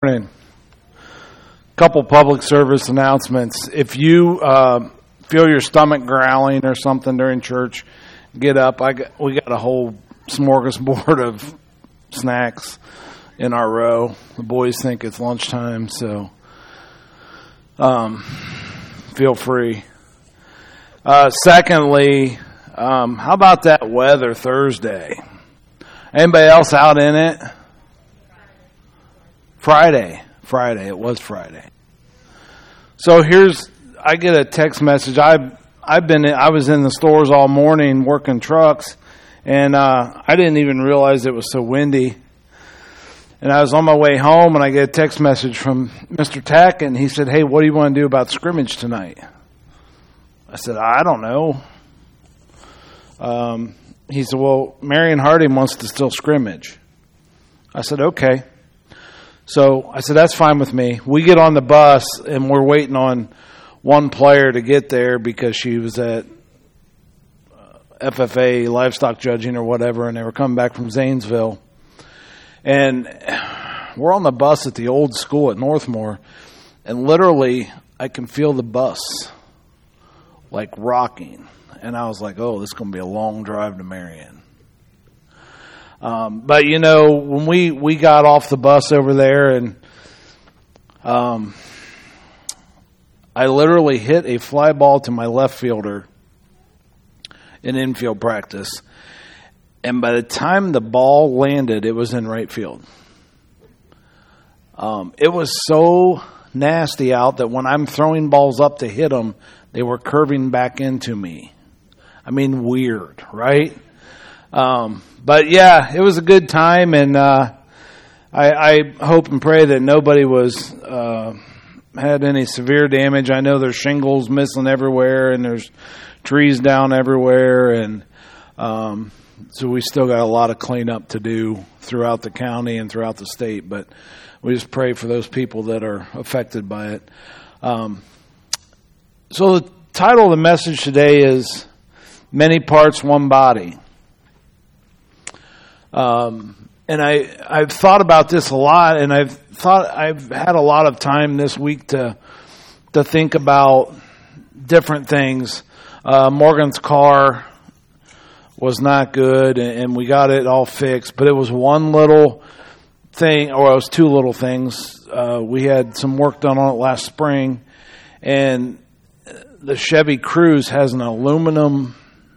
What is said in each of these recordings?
Morning. Couple public service announcements. If you feel your stomach growling or something during church, get up. We got a whole smorgasbord of snacks in our row. The boys think it's lunchtime, so feel free. Secondly, how about that weather Thursday? Anybody else out in it? Friday. It was Friday. So I get a text message. I was in the stores all morning working trucks, and I didn't even realize it was so windy. And I was on my way home, and I get a text message from Mr. Tack, and he said, "Hey, what do you want to do about scrimmage tonight?" I said, "I don't know." He said, "Well, Marion Harding wants to still scrimmage." I said, "Okay." So I said, "That's fine with me." We get on the bus, and we're waiting on one player to get there because she was at FFA livestock judging or whatever, and they were coming back from Zanesville. And we're on the bus at the old school at Northmore, and literally I can feel the bus like rocking. And I was like, oh, this is going to be a long drive to Marion. But, you know, when we got off the bus over there, and I literally hit a fly ball to my left fielder in infield practice. And by the time the ball landed, it was in right field. It was so nasty out that when I'm throwing balls up to hit them, they were curving back into me. I mean, weird, right? But yeah, it was a good time, and I hope and pray that nobody had any severe damage. I know there's shingles missing everywhere, and there's trees down everywhere, and so we still got a lot of cleanup to do throughout the county and throughout the state. But we just pray for those people that are affected by it. So the title of the message today is "Many Parts, One Body." And I've thought about this a lot, and I've had a lot of time this week to think about different things. Morgan's car was not good, and we got it all fixed, but it was one little thing, or it was two little things. We had some work done on it last spring, and the Chevy Cruze has an aluminum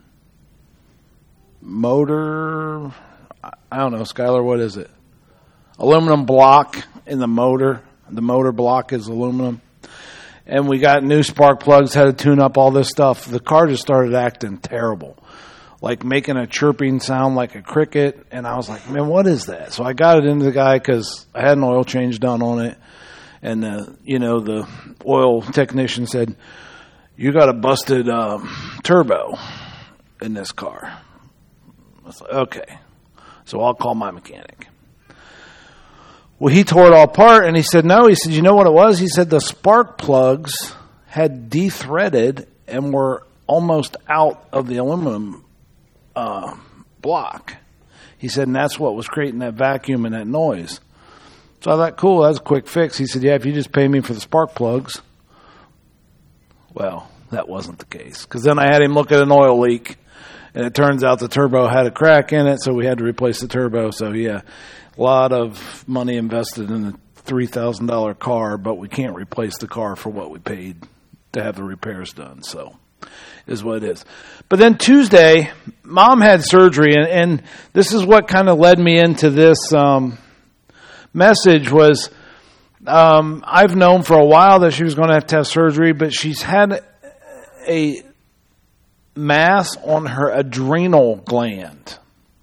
motor. I don't know, Skylar, what is it? Aluminum block in the motor. The motor block is aluminum. And we got new spark plugs, had to tune up all this stuff. The car just started acting terrible, like making a chirping sound like a cricket. And I was like, man, what is that? So I got it into the guy because I had an oil change done on it. And, the oil technician said, "You got a busted turbo in this car." I was like, okay. So I'll call my mechanic. Well, he tore it all apart, and he said, no. He said, you know what it was? He said the spark plugs had de-threaded and were almost out of the aluminum block. He said, and that's what was creating that vacuum and that noise. So I thought, cool, that was a quick fix. He said, yeah, if you just pay me for the spark plugs. Well, that wasn't the case, because then I had him look at an oil leak. And it turns out the turbo had a crack in it, so we had to replace the turbo. So, yeah, a lot of money invested in a $3,000 car, but we can't replace the car for what we paid to have the repairs done. So, is what it is. But then Tuesday, Mom had surgery, and this is what kind of led me into this message was I've known for a while that she was going to have surgery, but she's had a mass on her adrenal gland.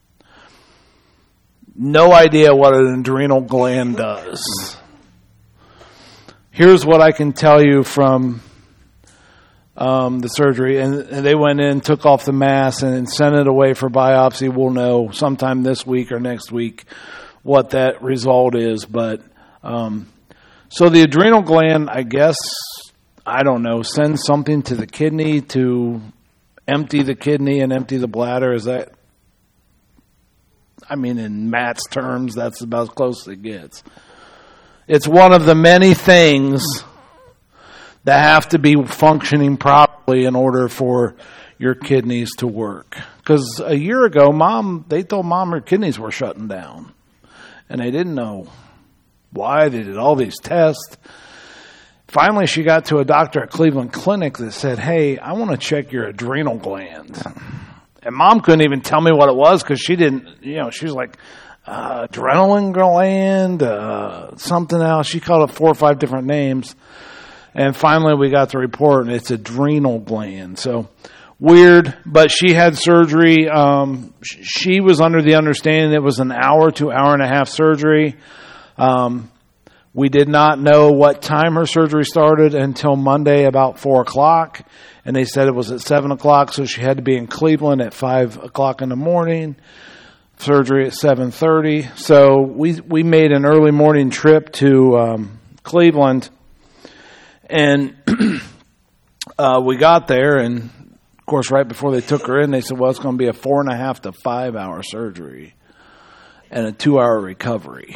No idea what an adrenal gland does. Here's what I can tell you from the surgery. And they went in, took off the mass, and sent it away for biopsy. We'll know sometime this week or next week what that result is. But so the adrenal gland, I guess, I don't know, sends something to the kidney to empty the kidney and empty the bladder. Is that, I mean, in Matt's terms, that's about as close as it gets. It's one of the many things that have to be functioning properly in order for your kidneys to work. Because a year ago, they told Mom her kidneys were shutting down. And they didn't know why. They did all these tests. Finally, she got to a doctor at Cleveland Clinic that said, hey, I want to check your adrenal gland. And Mom couldn't even tell me what it was because she didn't, she was like, adrenaline gland, something else. She called it 4 or 5 different names. And finally we got the report, and it's adrenal gland. So weird, but she had surgery. She was under the understanding it was an hour to hour and a half surgery. We did not know what time her surgery started until Monday about 4 o'clock. And they said it was at 7 o'clock, so she had to be in Cleveland at 5 o'clock in the morning. Surgery at 7:30. So we made an early morning trip to Cleveland. And we got there, and of course, right before they took her in, they said, well, it's going to be a 4.5 to 5 hour surgery and a 2-hour recovery.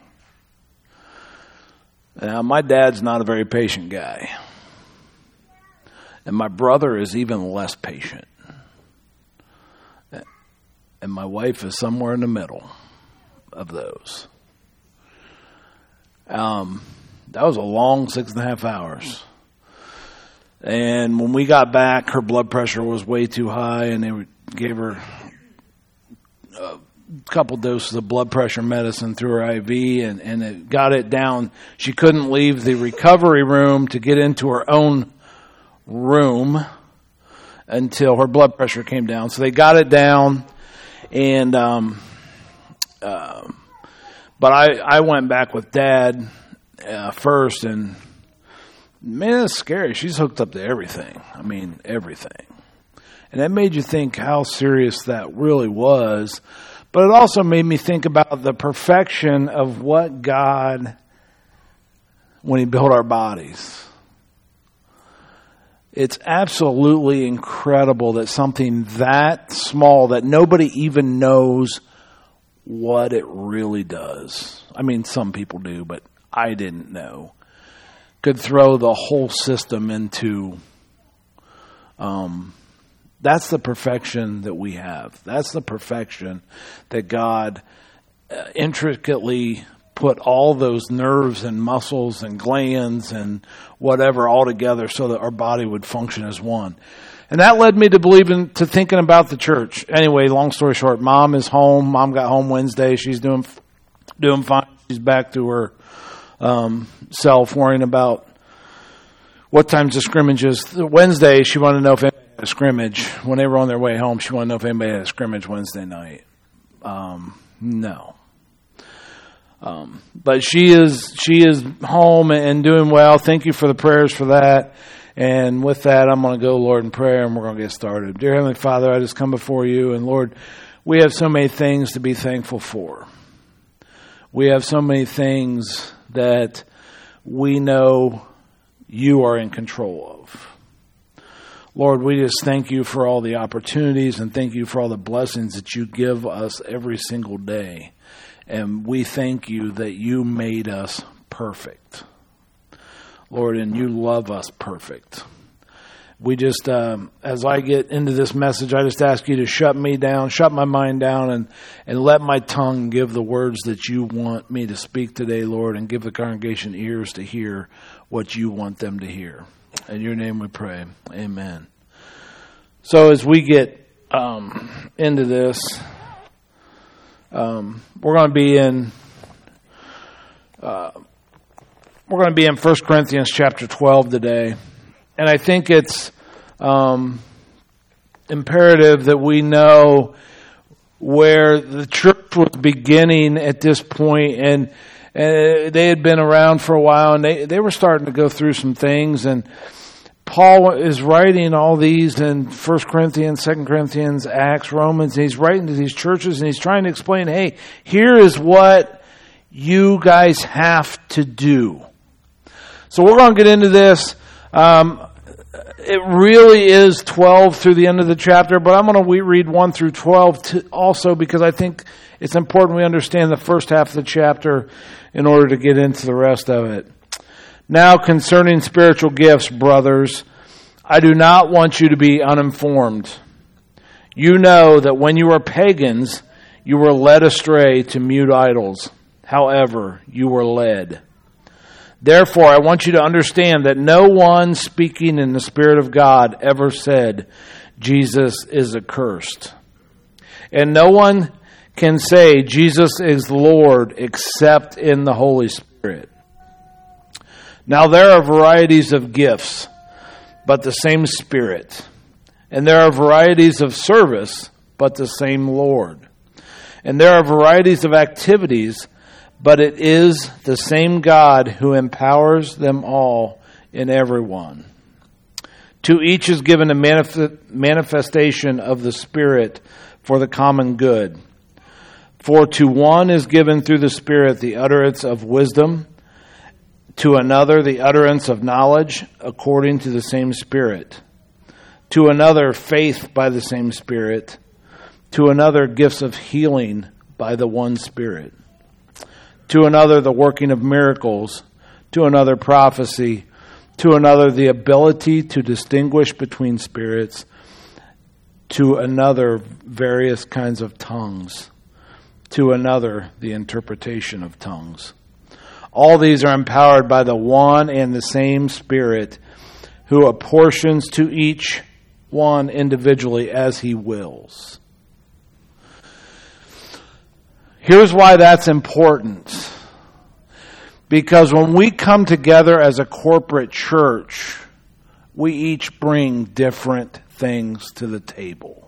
Now, my dad's not a very patient guy. And my brother is even less patient. And my wife is somewhere in the middle of those. That was a long 6.5 hours. And when we got back, her blood pressure was way too high, and they gave her a couple doses of blood pressure medicine through her IV, and it got it down. She couldn't leave the recovery room to get into her own room until her blood pressure came down. So they got it down, and but I went back with Dad first, and man, it's scary. She's hooked up to everything. I mean, everything. And that made you think how serious that really was. But it also made me think about the perfection of what God, when He built our bodies. It's absolutely incredible that something that small, that nobody even knows what it really does. I mean, some people do, but I didn't know. Could throw the whole system into, that's the perfection that we have. That's the perfection that God intricately put all those nerves and muscles and glands and whatever all together so that our body would function as one. And that led me to thinking about the church. Anyway, long story short, Mom is home. Mom got home Wednesday. She's doing fine. She's back to her self, worrying about what time's the scrimmage is. Wednesday, she wanted to know if anybody had a scrimmage. When they were on their way home, she wanted to know if anybody had a scrimmage Wednesday night. No. But she is home and doing well. Thank you for the prayers for that. And with that, I'm going to go, Lord, in prayer, and we're going to get started. Dear Heavenly Father, I just come before you, and Lord, we have so many things to be thankful for. We have so many things that we know you are in control of. Lord, we just thank you for all the opportunities and thank you for all the blessings that you give us every single day. And we thank you that you made us perfect. Lord, and you love us perfect. We just, as I get into this message, I just ask you to shut me down, shut my mind down, and let my tongue give the words that you want me to speak today, Lord, and give the congregation ears to hear what you want them to hear. In your name we pray. Amen. So as we get into this, we're going to be in 1 Corinthians chapter 12 today. And I think it's imperative that we know where the church was beginning at this point, and they had been around for a while, and they were starting to go through some things. And Paul is writing all these in 1 Corinthians, 2 Corinthians, Acts, Romans, and he's writing to these churches, and he's trying to explain, hey, here is what you guys have to do. So we're going to get into this. It really is 12 through the end of the chapter, but I'm going to read 1 through 12 also because I think it's important we understand the first half of the chapter. in order to get into the rest of it. Now, concerning spiritual gifts, brothers, I do not want you to be uninformed. You know that when you were pagans, you were led astray to mute idols. However, you were led. Therefore, I want you to understand that no one speaking in the Spirit of God ever said, Jesus is accursed. And no one can say Jesus is Lord except in the Holy Spirit. Now there are varieties of gifts, but the same Spirit. And there are varieties of service, but the same Lord. And there are varieties of activities, but it is the same God who empowers them all in everyone. To each is given a manifestation of the Spirit for the common good. For to one is given through the Spirit the utterance of wisdom, to another the utterance of knowledge according to the same Spirit, to another faith by the same Spirit, to another gifts of healing by the one Spirit, to another the working of miracles, to another prophecy, to another the ability to distinguish between spirits, to another various kinds of tongues, to another the interpretation of tongues. All these are empowered by the one and the same Spirit, who apportions to each one individually as he wills. Here's why that's important. Because when we come together as a corporate church, we each bring different things to the table.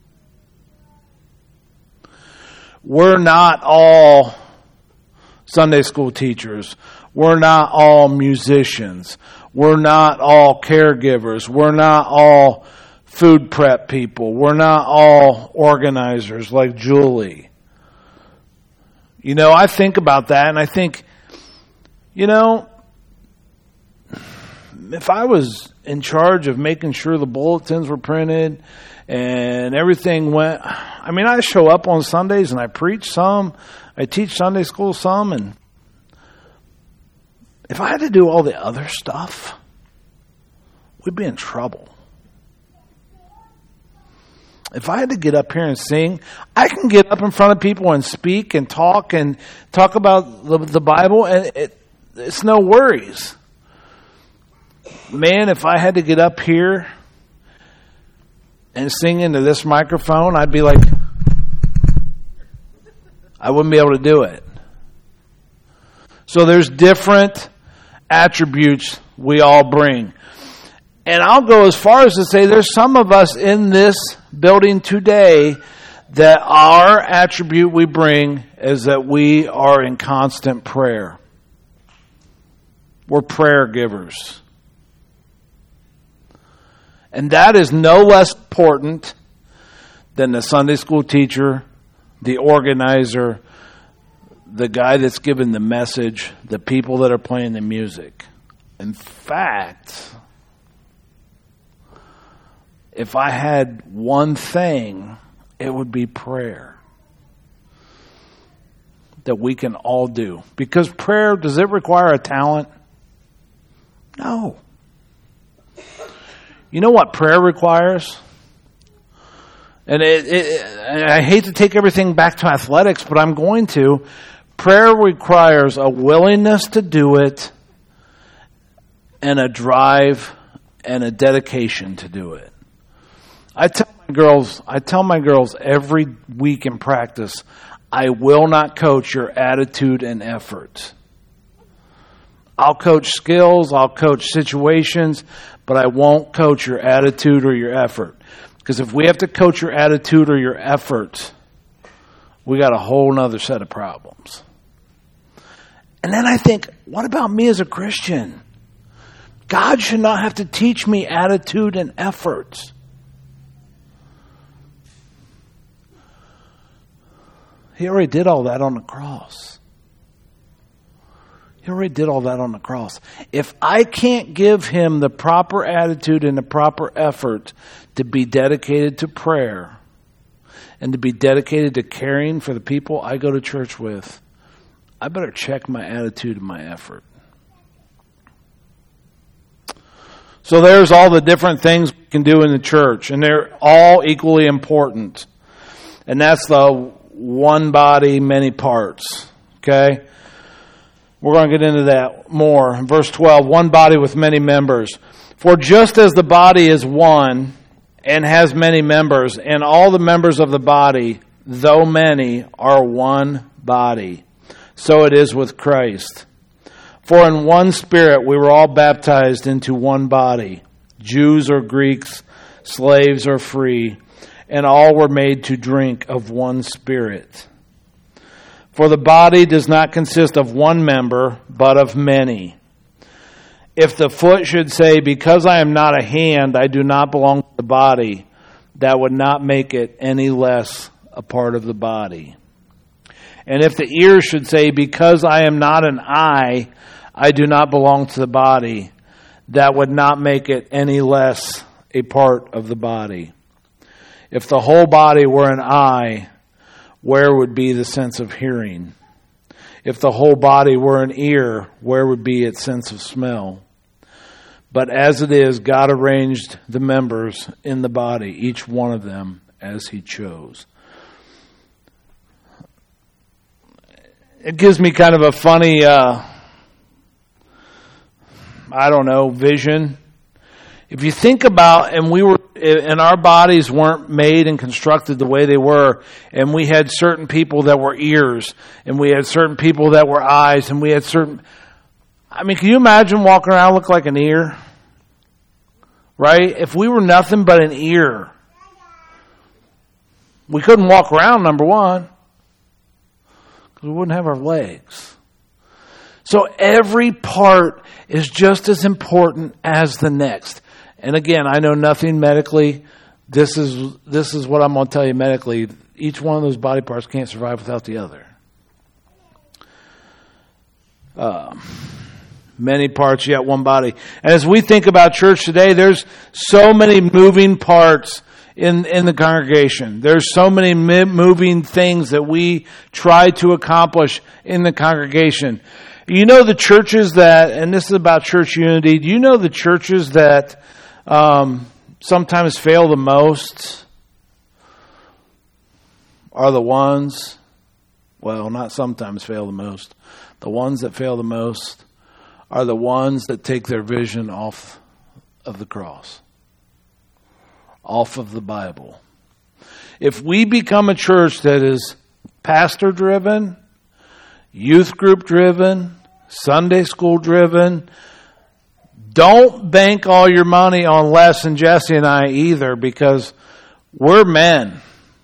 We're not all Sunday school teachers. We're not all musicians. We're not all caregivers. We're not all food prep people. We're not all organizers like Julie. You know, I think about that and I think, you know, if I was in charge of making sure the bulletins were printed and everything went, I mean, I show up on Sundays and I preach some, I teach Sunday school some, and if I had to do all the other stuff, we'd be in trouble. If I had to get up here and sing, I can get up in front of people and speak and talk about the Bible, and it's no worries. Man, if I had to get up here and sing into this microphone, I'd be like, I wouldn't be able to do it. So there's different attributes we all bring. And I'll go as far as to say there's some of us in this building today that our attribute we bring is that we are in constant prayer. We're prayer givers. And that is no less important than the Sunday school teacher, the organizer, the guy that's giving the message, the people that are playing the music. In fact, if I had one thing, it would be prayer that we can all do. Because prayer, does it require a talent? No. You know what prayer requires? And I hate to take everything back to athletics, but I'm going to. Prayer requires a willingness to do it and a drive and a dedication to do it. I tell my girls every week in practice, I will not coach your attitude and effort. I'll coach skills, I'll coach situations, but I won't coach your attitude or your effort. Because if we have to coach your attitude or your effort, we got a whole nother set of problems. And then I think, what about me as a Christian? God should not have to teach me attitude and effort. He already did all that on the cross. He already did all that on the cross. If I can't give him the proper attitude and the proper effort to be dedicated to prayer and to be dedicated to caring for the people I go to church with, I better check my attitude and my effort. So there's all the different things we can do in the church, and they're all equally important. And that's the one body, many parts. Okay? We're going to get into that more. In verse 12, one body with many members. For just as the body is one and has many members, and all the members of the body, though many, are one body, so it is with Christ. For in one Spirit we were all baptized into one body, Jews or Greeks, slaves or free, and all were made to drink of one Spirit. For the body does not consist of one member, but of many. If the foot should say, because I am not a hand, I do not belong to the body, that would not make it any less a part of the body. And if the ear should say, because I am not an eye, I do not belong to the body, that would not make it any less a part of the body. If the whole body were an eye, where would be the sense of hearing? If the whole body were an ear, where would be its sense of smell? But as it is, God arranged the members in the body, each one of them as He chose. It gives me kind of a funny, vision. If you think about, and our bodies weren't made and constructed the way they were, and we had certain people that were ears, and we had certain people that were eyes, and we had certain, can you imagine walking around looking like an ear? Right? If we were nothing but an ear, we couldn't walk around, number one, because we wouldn't have our legs. So every part is just as important as the next. And again, I know nothing medically. This is what I'm going to tell you medically. Each one of those body parts can't survive without the other. Many parts, yet one body. And as we think about church today, there's so many moving parts in the congregation. There's so many moving things that we try to accomplish in the congregation. You know the churches that, and this is about church unity, do you know the churches that sometimes fail the most are the ones, well, not sometimes fail the most. The ones that fail the most are the ones that take their vision off of the cross, off of the Bible. If we become a church that is pastor-driven, youth group-driven, Sunday school-driven, don't bank all your money on Les and Jesse and I either, because we're men.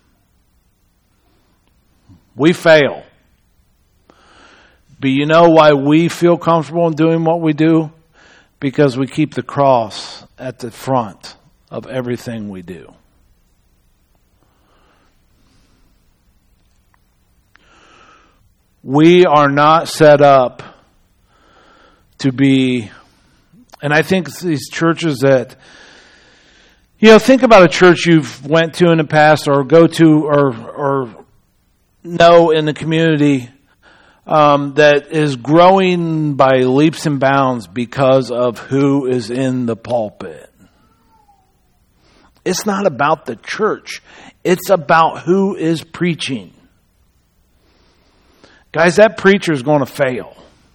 We fail. But you know why we feel comfortable in doing what we do? Because we keep the cross at the front of everything we do. We are not set up to be, and I think these churches that, think about a church you've went to in the past or go to or know in the community that is growing by leaps and bounds because of who is in the pulpit. It's not about the church. It's about who is preaching. Guys, that preacher is going to fail.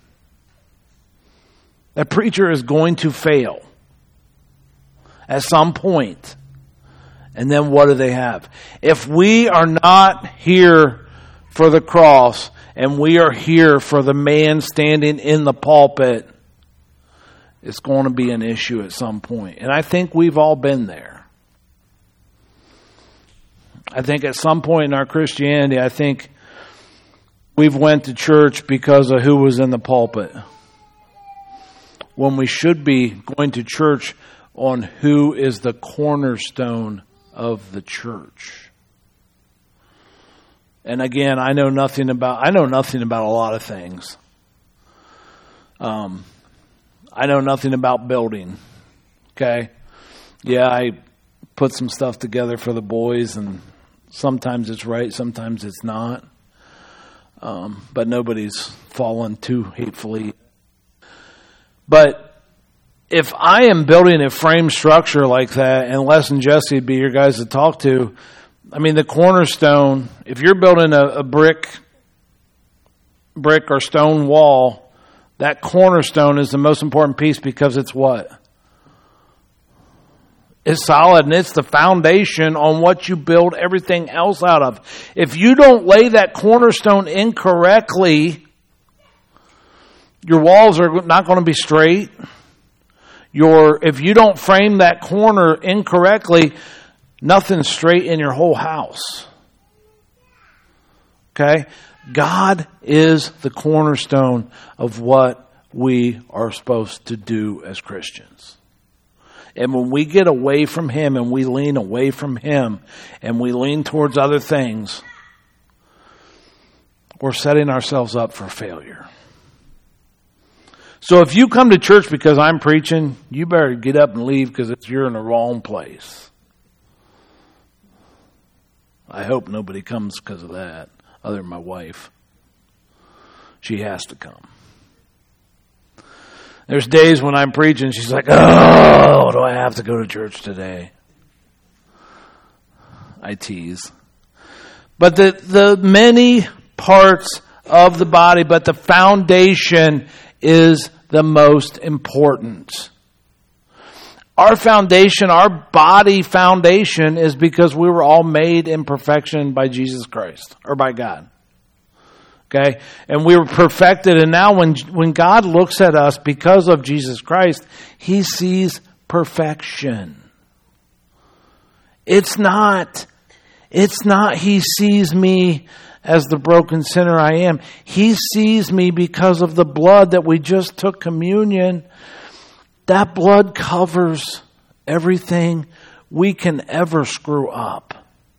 That preacher is going to fail at some point. And then what do they have? If we are not here for the cross and we are here for the man standing in the pulpit, it's going to be an issue at some point. And I think we've all been there. I think at some point in our Christianity, I think we've went to church because of who was in the pulpit, when we should be going to church on who is the cornerstone of the church. And again, I know nothing about a lot of things. I know nothing about building. Okay? Yeah, I put some stuff together for the boys, and sometimes it's right, sometimes it's not. but nobody's fallen too hatefully. But if I am building a frame structure like that, and Les and Jesse would be your guys to talk to, I mean, the cornerstone, if you're building a brick or stone wall, that cornerstone is the most important piece because it's what? It's solid, and it's the foundation on what you build everything else out of. If you don't lay that cornerstone incorrectly, your walls are not going to be straight. If you don't frame that corner incorrectly, nothing's straight in your whole house. Okay? God is the cornerstone of what we are supposed to do as Christians. And when we get away from Him and we lean away from Him and we lean towards other things, we're setting ourselves up for failure. So if you come to church because I'm preaching, you better get up and leave because you're in the wrong place. I hope nobody comes because of that, other than my wife. She has to come. There's days when I'm preaching, she's like, oh, do I have to go to church today? I tease. But the many parts of the body, but the foundation is the most important. Our foundation, our body foundation, is because we were all made in perfection by Jesus Christ, or by God. Okay? And we were perfected, and now when God looks at us because of Jesus Christ, He sees perfection. It's not He sees me as the broken sinner I am. He sees me because of the blood that we just took communion. That blood covers everything we can ever screw up.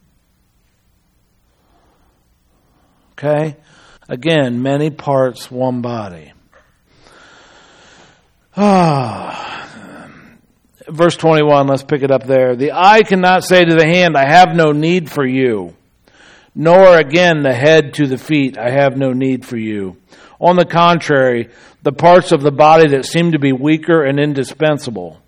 Okay? Again, many parts, one body. Verse 21, let's pick it up there. The eye cannot say to the hand, I have no need for you. Nor again the head to the feet, I have no need for you. On the contrary, the parts of the body that seem to be weaker and indispensable,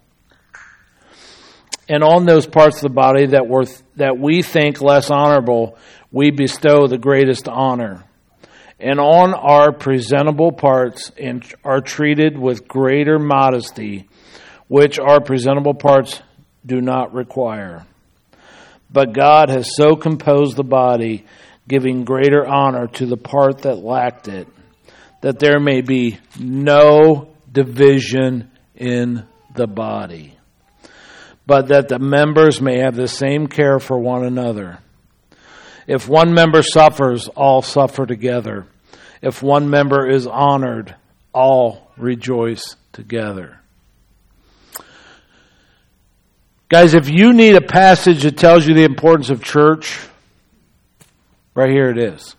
and on those parts of the body that we think less honorable, we bestow the greatest honor. And on our presentable parts are treated with greater modesty, which our presentable parts do not require. But God has so composed the body, giving greater honor to the part that lacked it, that there may be no division in the body, but that the members may have the same care for one another. If one member suffers, all suffer together. If one member is honored, all rejoice together. Guys, if you need a passage that tells you the importance of church, right here it is.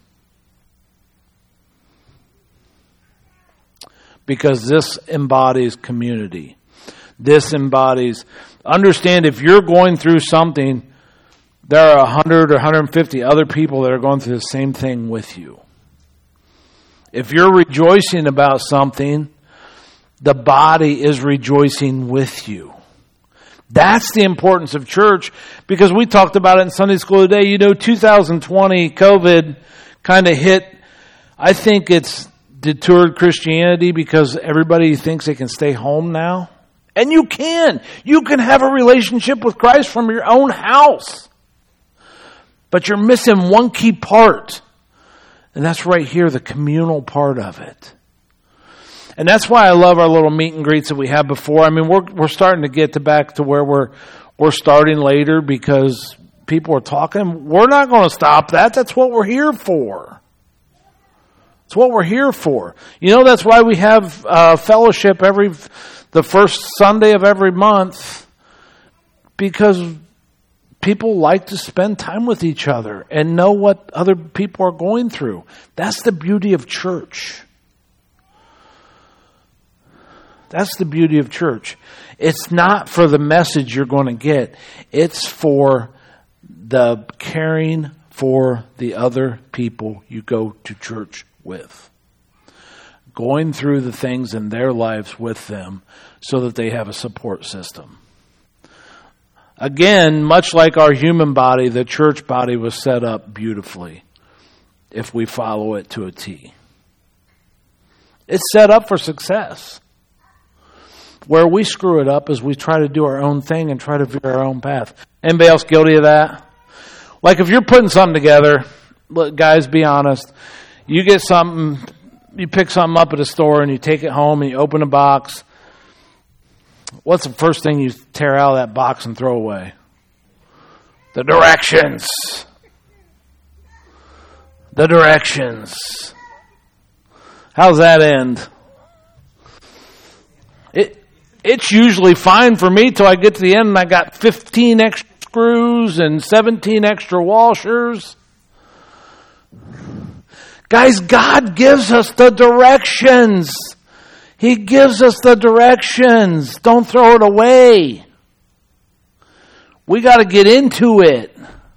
Because this embodies community. This embodies, understand if you're going through something, there are 100 or 150 other people that are going through the same thing with you. If you're rejoicing about something, the body is rejoicing with you. That's the importance of church, because we talked about it in Sunday school today. You know, 2020, COVID kind of hit. I think it's detoured Christianity because everybody thinks they can stay home now. And you can. You can have a relationship with Christ from your own house. But you're missing one key part. And that's right here, the communal part of it. And that's why I love our little meet and greets that we had before. I mean, we're starting to get back to where we're starting later because people are talking. We're not going to stop that. That's what we're here for. It's what we're here for. You know, that's why we have fellowship the first Sunday of every month, because people like to spend time with each other and know what other people are going through. That's the beauty of church. That's the beauty of church. It's not for the message you're going to get. It's for the caring for the other people you go to church with. Going through the things in their lives with them so that they have a support system. Again, much like our human body, the church body was set up beautifully if we follow it to a T. It's set up for success. Where we screw it up is we try to do our own thing and try to veer our own path. Anybody else guilty of that? Like if you're putting something together, look, guys, be honest. You get something, you pick something up at a store and you take it home and you open a box. What's the first thing you tear out of that box and throw away? The directions. The directions. How's that end? It's usually fine for me till I get to the end and I got 15 extra screws and 17 extra washers. Guys, God gives us the directions. He gives us the directions. Don't throw it away. We got to get into it.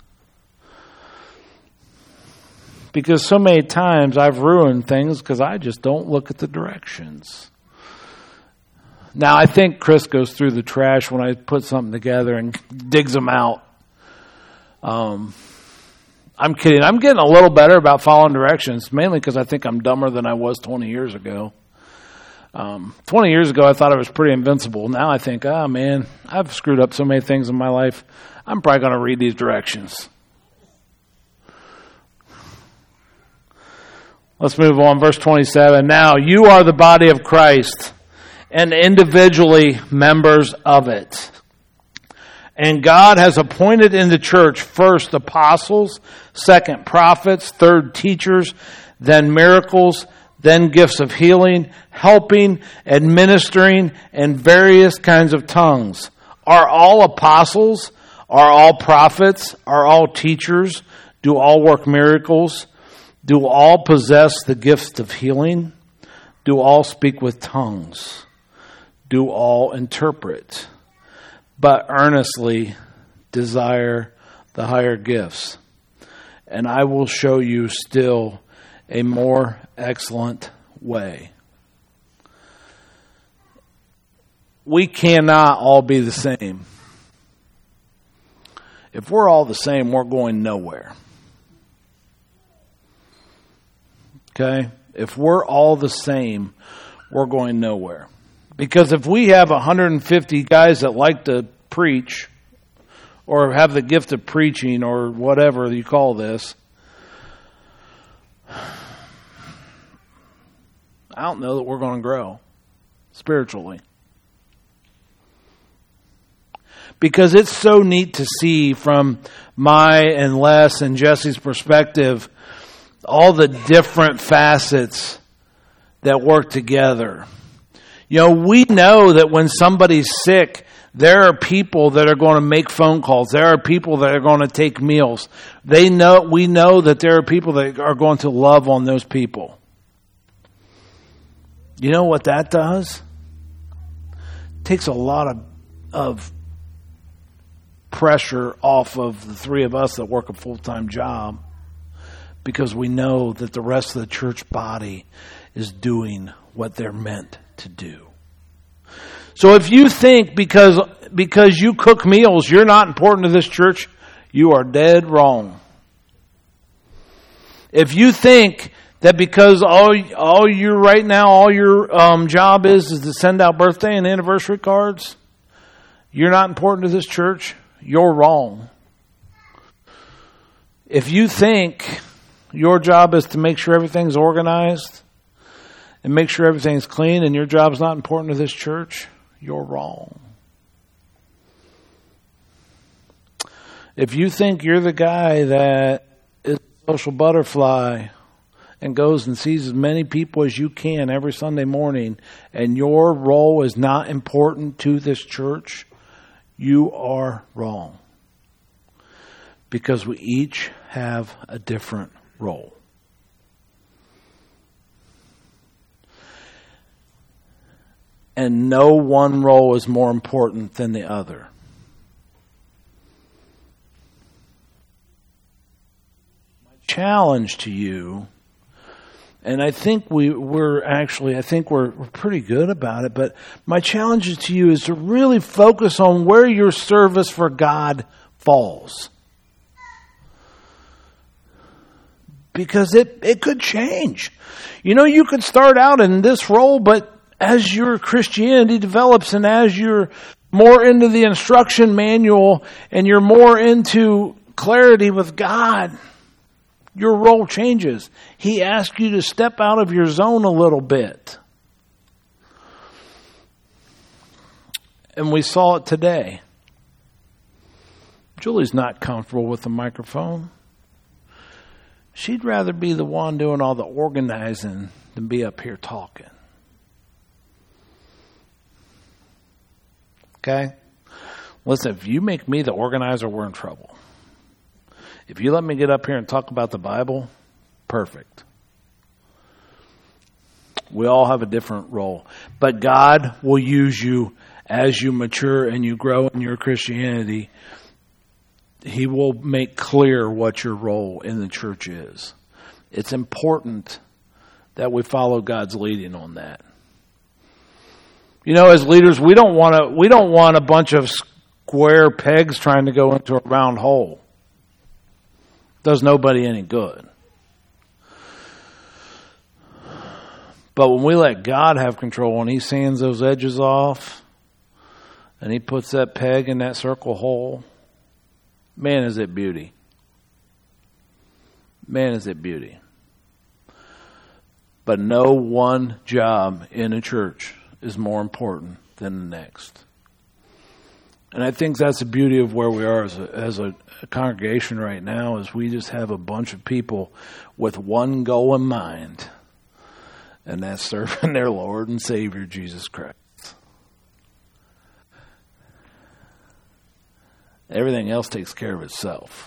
Because so many times I've ruined things because I just don't look at the directions. Now, I think Chris goes through the trash when I put something together and digs them out. I'm kidding. I'm getting a little better about following directions, mainly because I think I'm dumber than I was 20 years ago. 20 years ago, I thought I was pretty invincible. Now I think, oh, man, I've screwed up so many things in my life. I'm probably going to read these directions. Let's move on. Verse 27. Now, you are the body of Christ and individually members of it. And God has appointed in the church first apostles, second prophets, third teachers, then miracles, then gifts of healing, helping, administering, and various kinds of tongues. Are all apostles? Are all prophets? Are all teachers? Do all work miracles? Do all possess the gifts of healing? Do all speak with tongues? Do all interpret? But earnestly desire the higher gifts. And I will show you still a more excellent way. We cannot all be the same. If we're all the same, we're going nowhere. Okay? If we're all the same, we're going nowhere. Because if we have 150 guys that like to preach or have the gift of preaching or whatever you call this, I don't know that we're going to grow spiritually. Because it's so neat to see from my and Les and Jesse's perspective all the different facets that work together. You know, we know that when somebody's sick, there are people that are going to make phone calls. There are people that are going to take meals. We know that there are people that are going to love on those people. You know what that does? It takes a lot of pressure off of the three of us that work a full-time job, because we know that the rest of the church body is doing what they're meant to do. So if you think because you cook meals, you're not important to this church, you are dead wrong. If you think that because all your job is to send out birthday and anniversary cards, you're not important to this church, you're wrong. If you think your job is to make sure everything's organized and make sure everything's clean and your job's not important to this church, you're wrong. If you think you're the guy that is a social butterfly and goes and sees as many people as you can every Sunday morning and your role is not important to this church, you are wrong. Because we each have a different role. And no one role is more important than the other. My challenge to you And I think we're pretty good about it. But my challenge to you is to really focus on where your service for God falls. Because it could change. You know, you could start out in this role, but as your Christianity develops and as you're more into the instruction manual and you're more into clarity with God, your role changes. He asks you to step out of your zone a little bit. And we saw it today. Julie's not comfortable with the microphone. She'd rather be the one doing all the organizing than be up here talking. Okay? Listen, if you make me the organizer, we're in trouble. If you let me get up here and talk about the Bible, perfect. We all have a different role. But God will use you as you mature and you grow in your Christianity. He will make clear what your role in the church is. It's important that we follow God's leading on that. You know, as leaders, we don't want a bunch of square pegs trying to go into a round hole. Does nobody any good. But when we let God have control and He sands those edges off and He puts that peg in that circle hole, man, is it beauty. Man, is it beauty. But no one job in a church is more important than the next. And I think that's the beauty of where we are as a congregation right now, is we just have a bunch of people with one goal in mind, and that's serving their Lord and Savior, Jesus Christ. Everything else takes care of itself.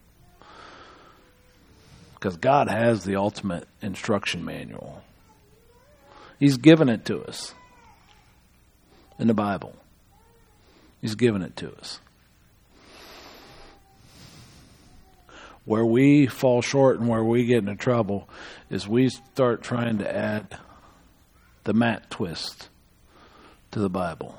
Because God has the ultimate instruction manual. He's given it to us in the Bible. He's given it to us. Where we fall short and where we get into trouble is we start trying to add the Matt twist to the Bible.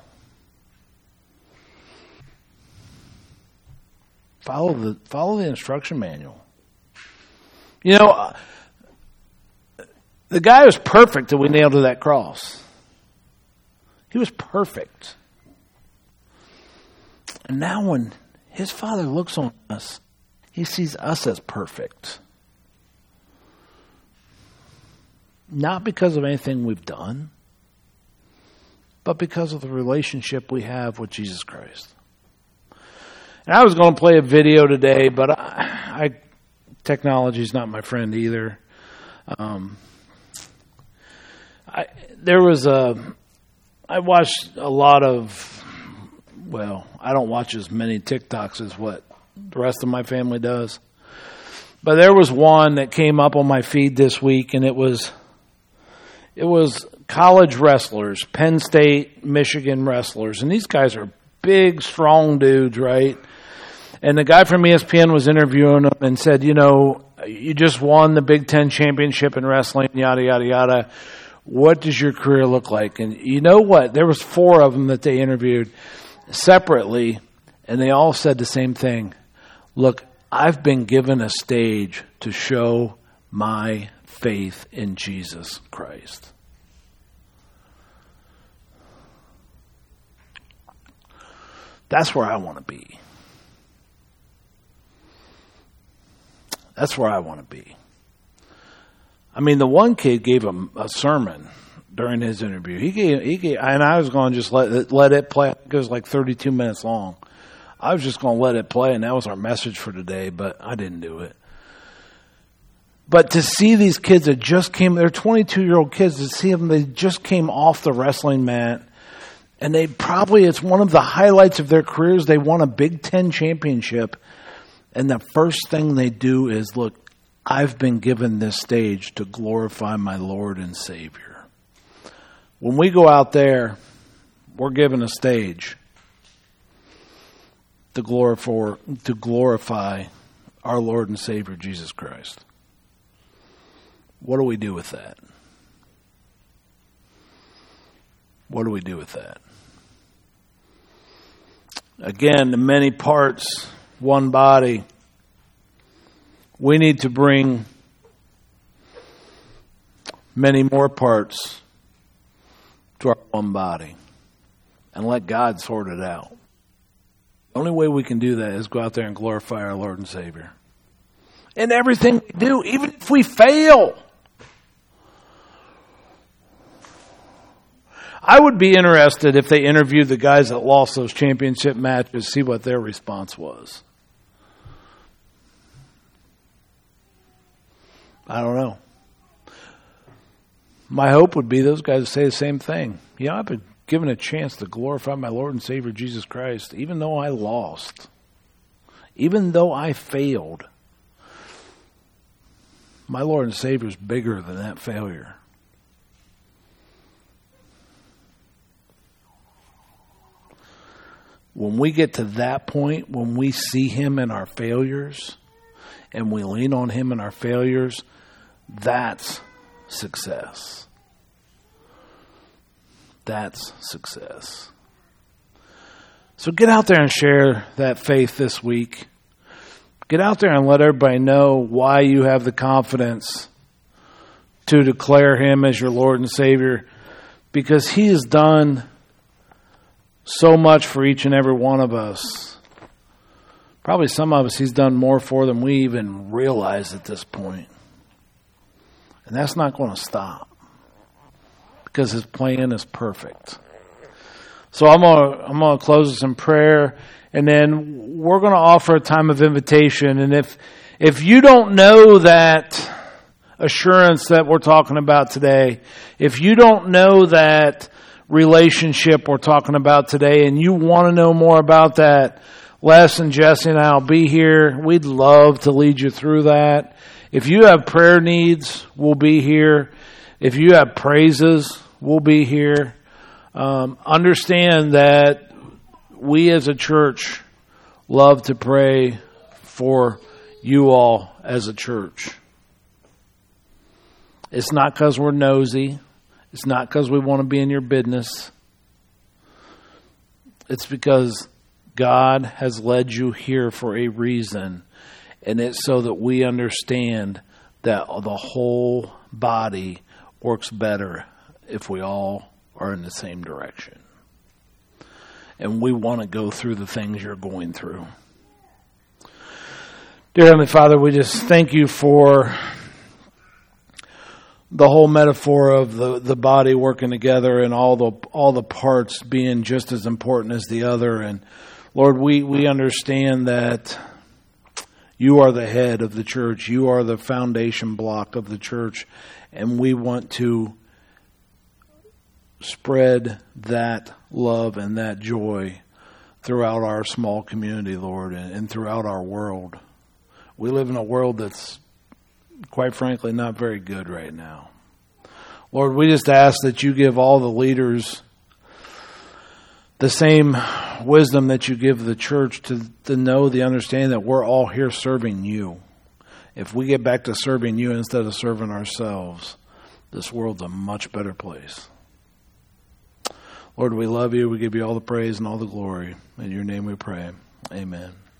Follow the instruction manual. You know, the guy was perfect that we nailed to that cross. He was perfect. And now when his Father looks on us, He sees us as perfect. Not because of anything we've done, but because of the relationship we have with Jesus Christ. And I was going to play a video today, but technology's not my friend either. I watched a lot of, I don't watch as many TikToks as what the rest of my family does. But there was one that came up on my feed this week, and it was college wrestlers, Penn State, Michigan wrestlers. And these guys are big, strong dudes, right? And the guy from ESPN was interviewing them and said, you know, you just won the Big Ten championship in wrestling, yada, yada, yada. What does your career look like? And you know what? There was 4 of them that they interviewed separately, and they all said the same thing. Look, I've been given a stage to show my faith in Jesus Christ. That's where I want to be. That's where I want to be. I mean, the one kid gave him a sermon during his interview. He gave, and I was going to just let it play. It was like 32 minutes long. I was just going to let it play, and that was our message for today, but I didn't do it. But to see these kids that just came, they're 22-year-old kids, to see them, they just came off the wrestling mat, and it's one of the highlights of their careers. They won a Big Ten championship, and the first thing they do is, look, I've been given this stage to glorify my Lord and Savior. When we go out there, we're given a stage to glorify our Lord and Savior, Jesus Christ. What do we do with that? What do we do with that? Again, the many parts, one body. We need to bring many more parts to our one body and let God sort it out. The only way we can do that is go out there and glorify our Lord and Savior. In everything we do, even if we fail. I would be interested if they interviewed the guys that lost those championship matches, see what their response was. I don't know. My hope would be those guys would say the same thing. I've been given a chance to glorify my Lord and Savior Jesus Christ, even though I lost, even though I failed. My Lord and Savior is bigger than that failure. When we get to that point, when we see Him in our failures and we lean on Him in our failures, that's success. That's success. So get out there and share that faith this week. Get out there and let everybody know why you have the confidence to declare Him as your Lord and Savior, because He has done so much for each and every one of us. Probably some of us He's done more for than we even realize at this point. And that's not going to stop, because His plan is perfect. So I'm going to close this in prayer, and then we're going to offer a time of invitation. And if you don't know that assurance that we're talking about today, if you don't know that relationship we're talking about today, and you want to know more about that, Les and Jesse and I will be here. We'd love to lead you through that. If you have prayer needs, we'll be here. If you have praises, we'll be here. Understand that we as a church love to pray for you all as a church. It's not because we're nosy. It's not because we want to be in your business. It's because God has led you here for a reason. And it's so that we understand that the whole body works better if we all are in the same direction. And we want to go through the things you're going through. Dear Heavenly Father, we just thank you for the whole metaphor of the body working together and all the parts being just as important as the other. And Lord, we understand that you are the head of the church. You are the foundation block of the church. And we want to spread that love and that joy throughout our small community, Lord, and throughout our world. We live in a world that's, quite frankly, not very good right now. Lord, we just ask that you give all the leaders the same wisdom that you give the church to know the understanding that we're all here serving you. If we get back to serving you instead of serving ourselves, this world's a much better place. Lord, we love you. We give you all the praise and all the glory. In your name we pray. Amen.